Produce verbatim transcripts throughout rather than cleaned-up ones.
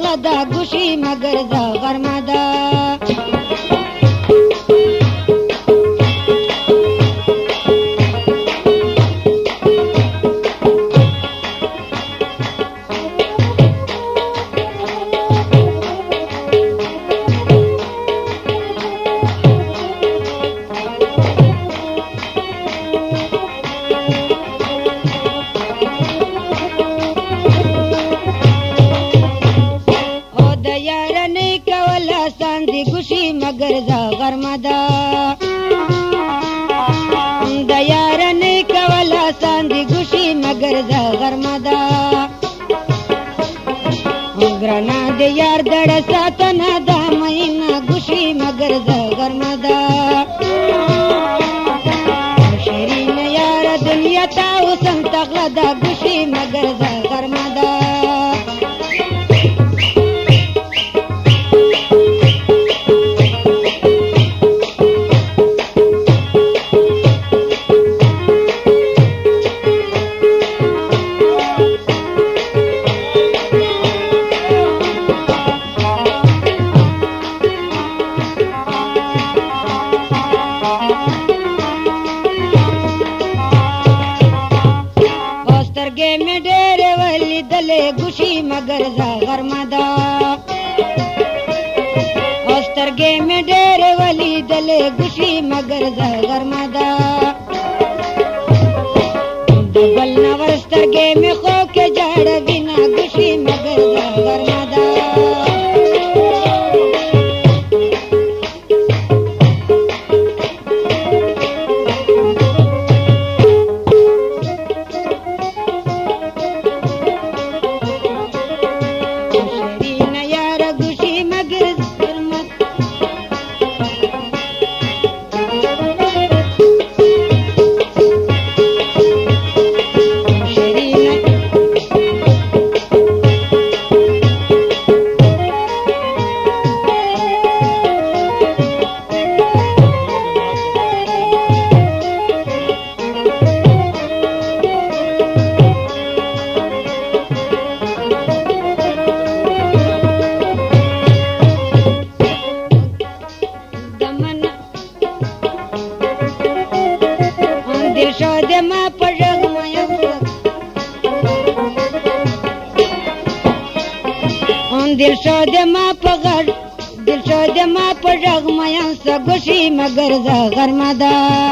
تغلا دا گوشی مگر دا غرمه دا گوشی مگر دا غرمه دا د یار نه کولا ساندي گوشی مگر دا غرمه دا ګرنا د یار دړ ساتنه دا مینا گوشی مگر دا غرمه دا شیرین یار دنیا تا وسم تغلا دا گوشی مگر دا غرمه دا में डेर वाली दले गुशी मगर जा गरमा दा औस्तरगे में डेर वाली दले गुशी मगर जा गरमा दा डबल नवस्तरगे में खो के जड़ बिना गुशी मगर जा गरमा दा दिल शोद मा पगड़ दिल शोद मा पड़ग मयन सा गुशी मगर जा गरमा दा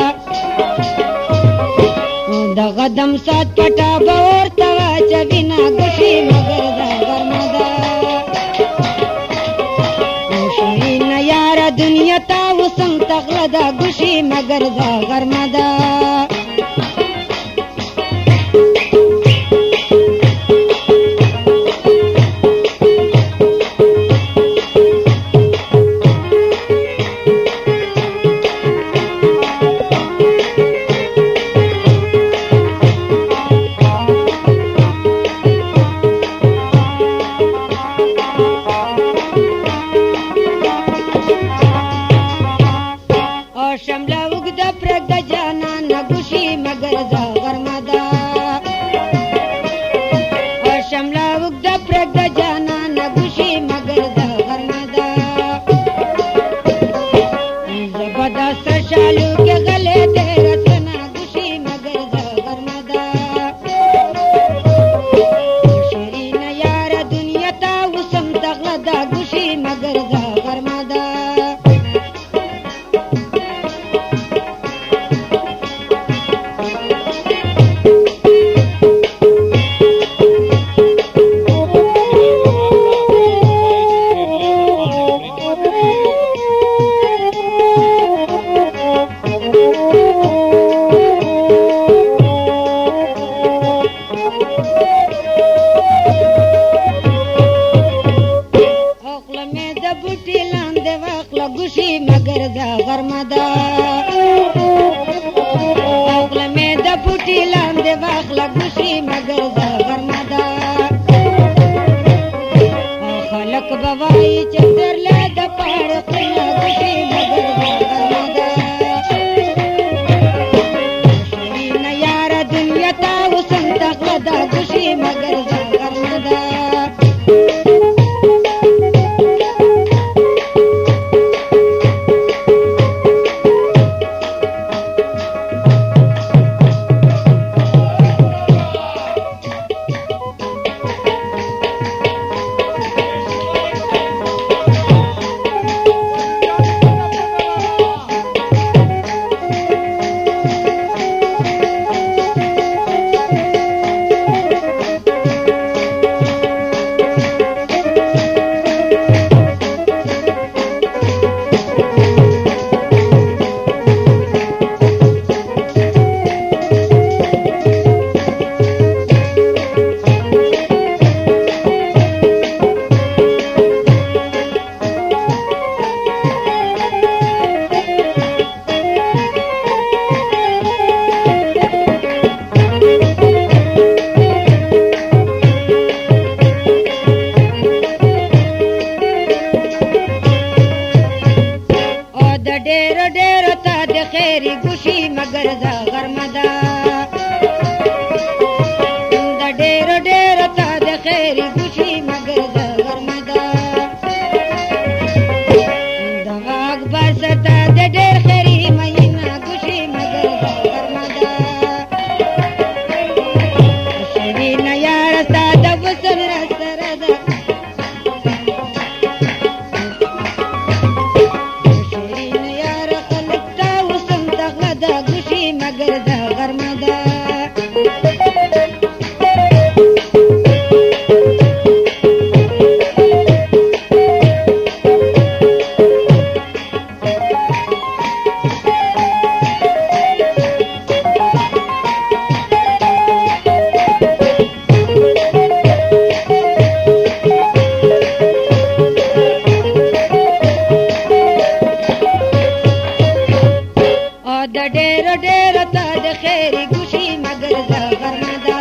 दा गदम साथ पटा बोर तवा चबिना गुशी मगर जा गरमा दा शरीन यार दुनिया ता वसंग तगला दा गुशी मगर जा गरमा दा शमला उगदा प्रग जाना न गुशी मगर जा गरमा दा और शमला उगदा प्रग जाना न गुशी मगर जा गरमा दा जबरदस्त शालू के गले तेरा सना गुशी मगर जा गरमा दा शरीन यार दुनिया ता वसम तगला दा गुशी मगर जा गरमा दा गुशी मगर जा गरमा दा ओगला में द पुटी लांदे वाखला गुशी मगर जा गरमा दा खलक बवाई चंदर ले द पहाड़ खुला गुशी मगर जा गरमा दा शरीन यार दुनिया ता वसंग तगला दा गुशी मगर जा गरमा दा خیری ګوشي مگر زه غرمه ده د ډېر ډېر تا د خیری ګوشي مگر زه غرمه ده د غاګ بر ستا د ډېر خیری مینا ګوشي مگر زه غرمه ده شیرین یار ستا د وسن سره ده مگر دا غرمه ده د ډېر ډېر تا د خیری ګوشي مگر زه غرمه ده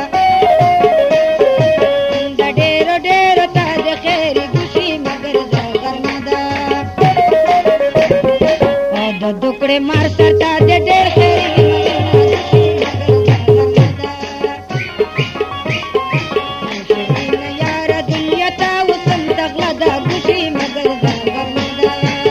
د ډېر ډېر تا د خیری ګوشي مگر زه غرمه ده او د دوکړې مار سر تا د ډېر خیری ګوشي مگر زه غرمه ده شیرین یار دنیا تا وسم تغله ده ګوشي مگر زه غرمه ده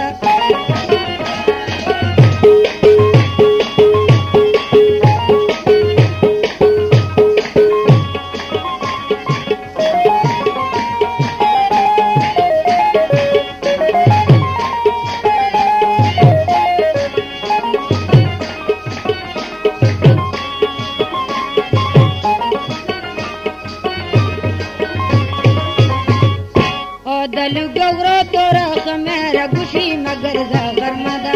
دلو ګورو تورا خمره ګوشي مگر زه غرمه ده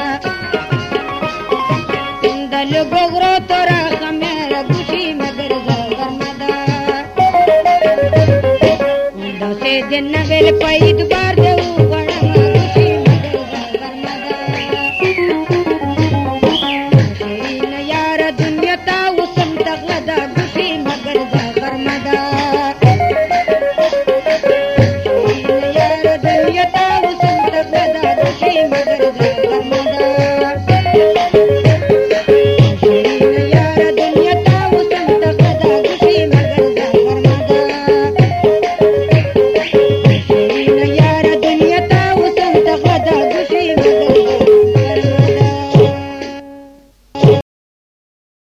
دلو ګورو تورا خمره ګوشي مگر زه غرمه ده داسې دن ویل پای دوبار ده